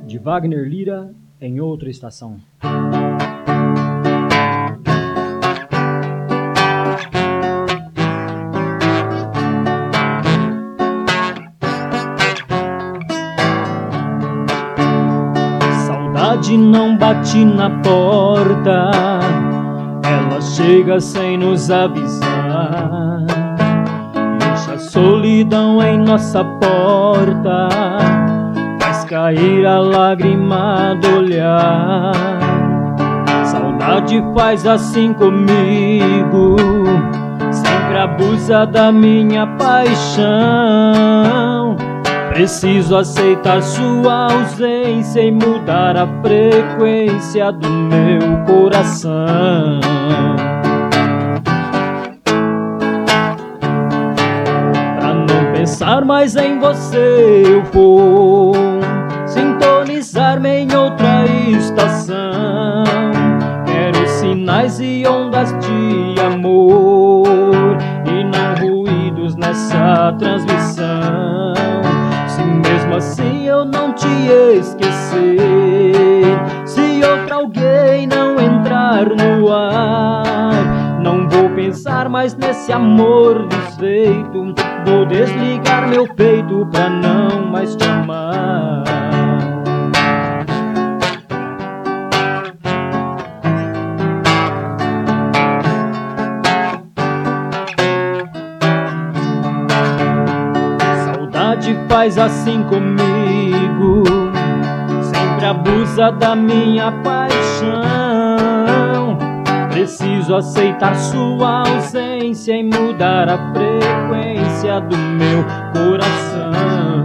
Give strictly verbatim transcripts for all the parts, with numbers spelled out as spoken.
de Wagner Lira, Em Outra Estação. Saudade não bate na porta, ela chega sem nos avisar. Deixa a solidão em nossa porta, faz cair a lágrima do olhar. Saudade faz assim comigo, sempre abusa da minha paixão. Preciso aceitar sua ausência e mudar a frequência do meu coração. Pra não pensar mais em você, eu vou sintonizar-me em outra estação. Quero sinais e ondas de amor e não ruídos nessa transmissão. Se mesmo assim eu não te esquecer, se outro alguém não entrar no ar, não vou pensar mais nesse amor desfeito. Vou desligar meu peito pra não mais te amar. Saudade faz assim comigo, sempre abusa da minha paixão. Preciso aceitar sua ausência e mudar a frequência do meu coração.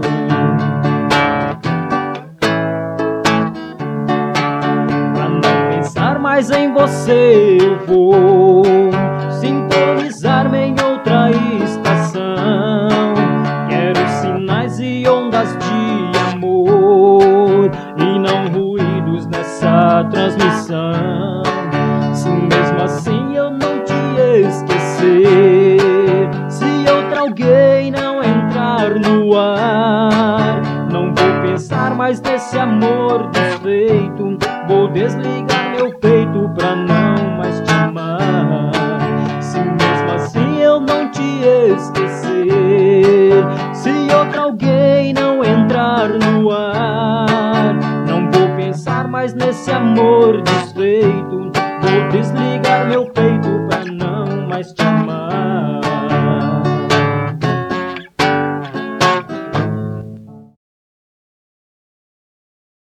Pra não pensar mais em você, eu vou sintonizar-me em outra estação. Quero sinais e ondas de amor e não ruídos nessa transmissão. Se mesmo assim eu não te esquecer, se outro alguém não entrar no ar, não vou pensar mais nesse amor desfeito. Vou desligar meu peito pra não mais te amar. Se mesmo assim eu não te esquecer, se outro alguém não entrar no ar, não vou pensar mais nesse amor desfeito. Vou desligar meu peito pra não mais te amar.